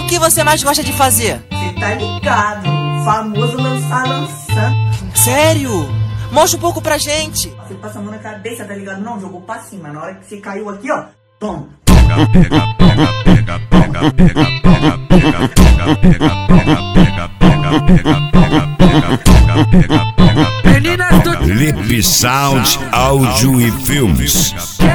que você mais gosta de fazer? Cê tá ligado, o famoso lançando. Sério? Mostra um pouco pra gente. Você passa a mão na cabeça, tá ligado? Não, jogou pra cima. Na hora que você caiu aqui, ó, toma. Lip Sound Áudio e Filmes.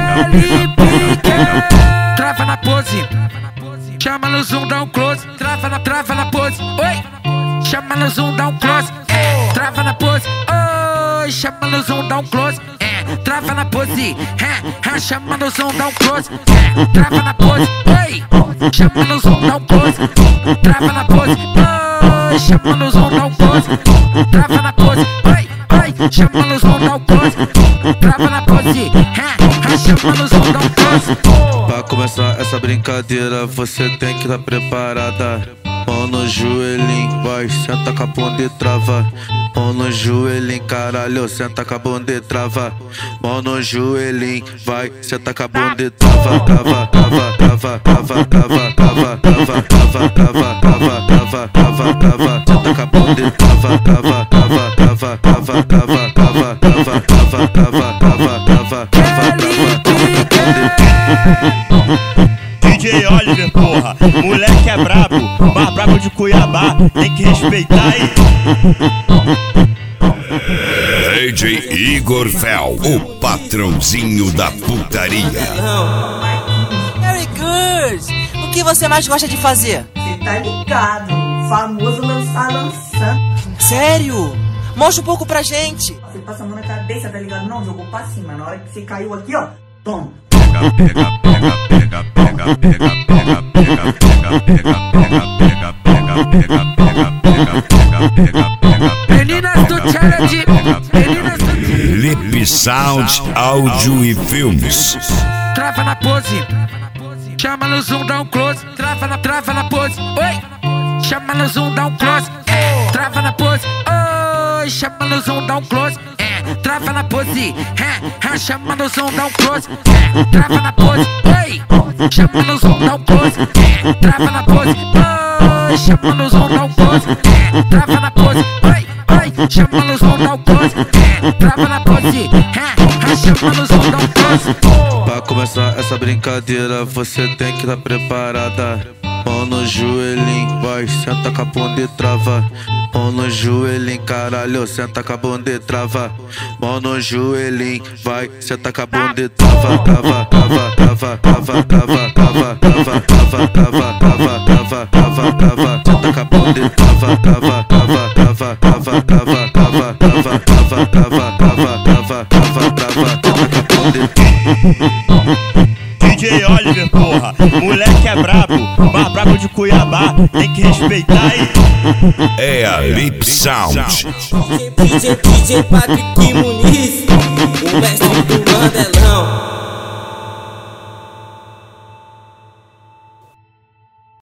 Trava na pose, chama no zoom, dá um close. Trava na pose, oi. Chama no zoom, dá um close. Trava na pose, oi. Chama no zoom, dá um close. Trava na pose, chama no zoom, dá um close. Trava na pose, oi. Chama no zoom, dá um close. Trava na pose, oi. Chama no zoom, dá um close. Trava na pose, oi. Chama no zoom, dá um close. Trava na pose, chama no zoom, dá um close. Pra começar essa brincadeira, você tem que estar preparada. Mão no joelhinho, vai, senta com a bunda e trava. Mão no joelhinho, caralho, senta com a bunda e trava. Mão no joelhinho, vai, senta com a bunda e trava. Trava, trava, trava, trava, trava, trava, trava, trava, trava, trava, trava, trava, trava. Senta com a bunda e trava, trava, trava, trava, trava, trava, trava, trava, trava, trava, trava, trava, trava, DJ Oliver, porra, moleque é brabo, mais brabo de Cuiabá, tem que respeitar aí. DJ Igor Fel, o patrãozinho da putaria. Very good! O que você mais gosta de fazer? Cê tá ligado, o famoso lançando. Sério? Mostra um pouco pra gente. Você passa a mão na cabeça, tá ligado? Não, jogou pra cima. Na hora que você caiu aqui, ó, toma. Meninas do challenge, Lip Sound Áudio e Filmes. trava na pose, chama no zoom, dá um close. Trava na pose, oi. Chama no zoom, dá um close. Trava na pose, oi. Chama no zoom, dá um close. Trava na pose, chama no zoom, dá um close. Trava na pose, oi. Chama no zoom, dá um close. Trava na pose, oi. Chama no zoom, dá um close. Trava na pose, oi. Chama no zoom, dá um close. Trava na pose, chama no zoom, dá um close. Pra começar essa brincadeira, você tem que estar preparada. Mão no joelhinho, vai, senta com a bunda e trava. Mão no joelhinho, caralho, senta com a bunda e trava. Mão no joelhinho, vai, senta com a bunda e trava. Trava, trava, trava, trava, trava, trava, trava, trava, trava, trava, trava, trava, trava. Senta com a bunda e trava, trava, trava, trava, trava, trava, trava, trava, trava, trava, trava, trava, trava, trava. Senta com a bunda e DJ Oliver, porra, moleque é brabo, mais brabo de Cuiabá, tem que respeitar aí. É a Lip Sound. DJ Patrick Muniz, o mestre do Mandelão.